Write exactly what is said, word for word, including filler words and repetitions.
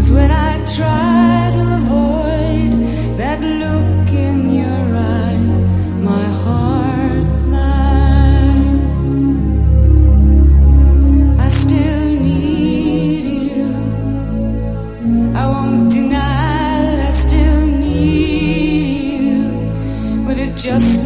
when I try to avoid that look in your eyes, my heart lies. I still need you. I won't deny that I still need you, but it's just